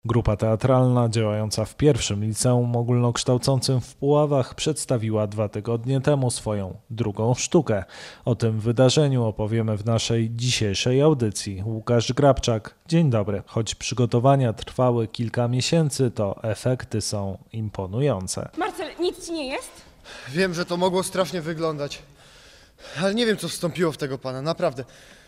Grupa teatralna działająca w pierwszym liceum ogólnokształcącym w Puławach przedstawiła 2 tygodnie temu swoją drugą sztukę. O tym wydarzeniu opowiemy w naszej dzisiejszej audycji. Łukasz Grabczak, dzień dobry. Choć przygotowania trwały kilka miesięcy, to efekty są imponujące. Marcel, nic ci nie jest? Wiem, że to mogło strasznie wyglądać, ale nie wiem, co wstąpiło w tego pana, naprawdę.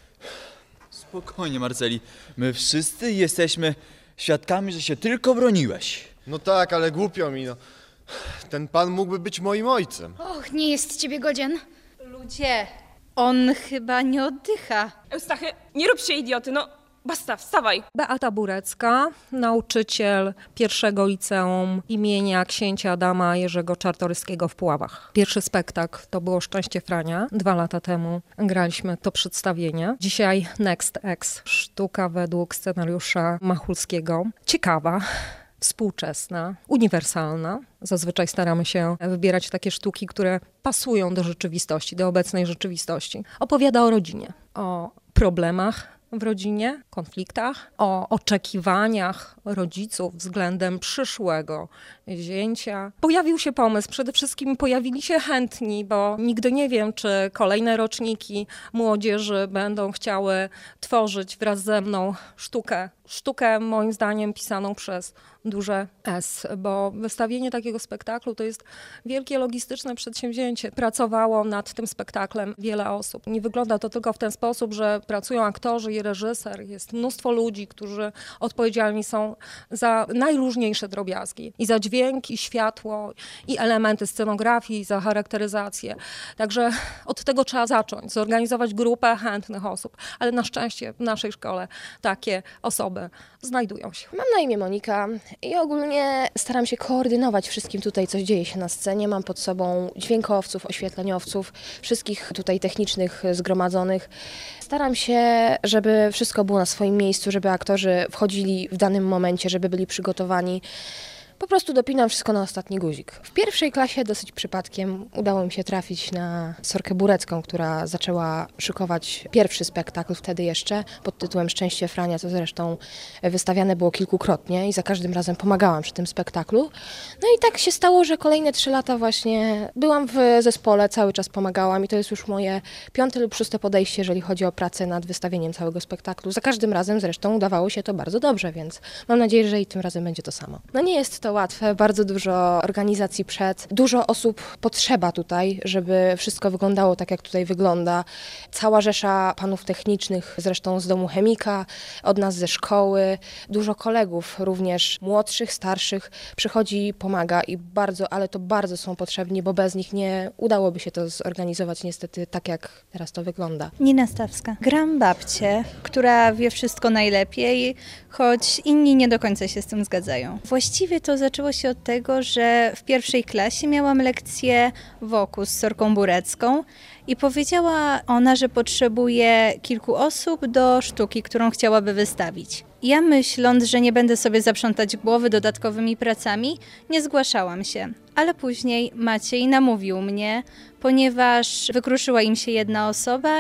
Spokojnie, Marceli. My wszyscy jesteśmy świadkami, że się tylko broniłeś. No tak, ale głupio mi, no. Ten pan mógłby być moim ojcem. Och, nie jest ciebie godzien. Ludzie, on chyba nie oddycha. Eustachy, nie rób się idioty, no basta, wstawaj. Beata Burecka, nauczyciel pierwszego liceum imienia księcia Adama Jerzego Czartoryskiego w Puławach. Pierwszy spektakl to było Szczęście Frania. 2 lata temu graliśmy to przedstawienie. Dzisiaj Next X, sztuka według scenariusza Machulskiego. Ciekawa, współczesna, uniwersalna. Zazwyczaj staramy się wybierać takie sztuki, które pasują do rzeczywistości, do obecnej rzeczywistości. Opowiada o rodzinie, o problemach w rodzinie, konfliktach, o oczekiwaniach rodziców względem przyszłego zięcia. Pojawił się pomysł, przede wszystkim pojawili się chętni, bo nigdy nie wiem, czy kolejne roczniki młodzieży będą chciały tworzyć wraz ze mną sztukę. Sztukę moim zdaniem pisaną przez duże S, bo wystawienie takiego spektaklu to jest wielkie logistyczne przedsięwzięcie. Pracowało nad tym spektaklem wiele osób. Nie wygląda to tylko w ten sposób, że pracują aktorzy i reżyser. Jest mnóstwo ludzi, którzy odpowiedzialni są za najróżniejsze drobiazgi. I za dźwięk, i światło, i elementy scenografii, i za charakteryzację. Także od tego trzeba zacząć, zorganizować grupę chętnych osób. Ale na szczęście w naszej szkole takie osoby znajdują się. Mam na imię Monika i ogólnie staram się koordynować wszystkim tutaj, co dzieje się na scenie. Mam pod sobą dźwiękowców, oświetleniowców, wszystkich tutaj technicznych zgromadzonych. Staram się, żeby wszystko było na swoim miejscu, żeby aktorzy wchodzili w danym momencie, żeby byli przygotowani. Po prostu dopinam wszystko na ostatni guzik. W pierwszej klasie dosyć przypadkiem udało mi się trafić na Sorkę Burecką, która zaczęła szykować pierwszy spektakl wtedy jeszcze pod tytułem Szczęście Frania, co zresztą wystawiane było kilkukrotnie i za każdym razem pomagałam przy tym spektaklu. No i tak się stało, że kolejne 3 lata właśnie byłam w zespole, cały czas pomagałam i to jest już moje 5. lub 6. podejście, jeżeli chodzi o pracę nad wystawieniem całego spektaklu. Za każdym razem zresztą udawało się to bardzo dobrze, więc mam nadzieję, że i tym razem będzie to samo. No nie jest to łatwe, bardzo dużo organizacji dużo osób potrzeba tutaj, żeby wszystko wyglądało tak, jak tutaj wygląda. Cała rzesza panów technicznych, zresztą z domu chemika, od nas ze szkoły, dużo kolegów również młodszych, starszych przychodzi, pomaga i bardzo, ale to bardzo są potrzebni, bo bez nich nie udałoby się to zorganizować niestety tak, jak teraz to wygląda. Nina Stawska. Gram babcię, która wie wszystko najlepiej, choć inni nie do końca się z tym zgadzają. Właściwie to zaczęło się od tego, że w pierwszej klasie miałam lekcję wokół z Sorką Burecką i powiedziała ona, że potrzebuje kilku osób do sztuki, którą chciałaby wystawić. Ja myśląc, że nie będę sobie zaprzątać głowy dodatkowymi pracami, nie zgłaszałam się. Ale później Maciej namówił mnie, ponieważ wykruszyła im się jedna osoba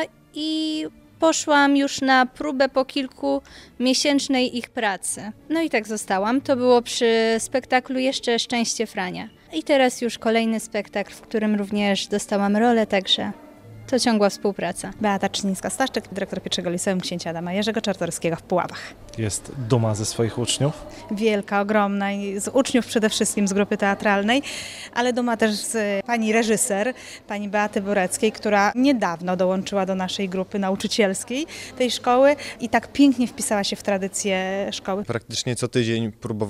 i poszłam już na próbę po kilkumiesięcznej ich pracy. No i tak zostałam. To było przy spektaklu jeszcze Szczęście Frania. I teraz już kolejny spektakl, w którym również dostałam rolę, także to ciągła współpraca. Beata Czynińska-Staszczyk, dyrektor pierwszego liceum księcia Adama Jerzego Czartoryskiego w Puławach. Jest duma ze swoich uczniów? Wielka, ogromna i z uczniów przede wszystkim z grupy teatralnej, ale duma też z pani reżyser, pani Beaty Bureckiej, która niedawno dołączyła do naszej grupy nauczycielskiej tej szkoły i tak pięknie wpisała się w tradycję szkoły. Praktycznie co tydzień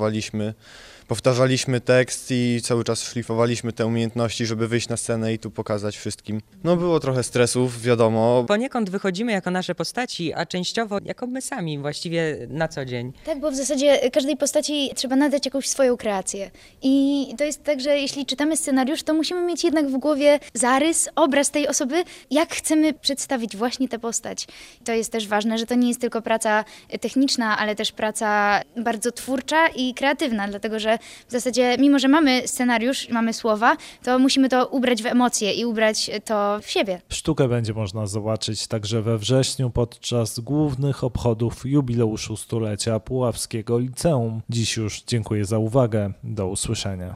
powtarzaliśmy tekst i cały czas szlifowaliśmy te umiejętności, żeby wyjść na scenę i tu pokazać wszystkim. No było trochę stresów, wiadomo. Poniekąd wychodzimy jako nasze postaci, a częściowo jako my sami właściwie na co dzień. Tak, bo w zasadzie każdej postaci trzeba nadać jakąś swoją kreację. I to jest tak, że jeśli czytamy scenariusz, to musimy mieć jednak w głowie zarys, obraz tej osoby, jak chcemy przedstawić właśnie tę postać. To jest też ważne, że to nie jest tylko praca techniczna, ale też praca bardzo twórcza i kreatywna, dlatego że w zasadzie, mimo że mamy scenariusz, mamy słowa, to musimy to ubrać w emocje i ubrać to w siebie. Sztukę będzie można zobaczyć także we wrześniu podczas głównych obchodów jubileuszu stulecia Puławskiego Liceum. Dziś już dziękuję za uwagę. Do usłyszenia.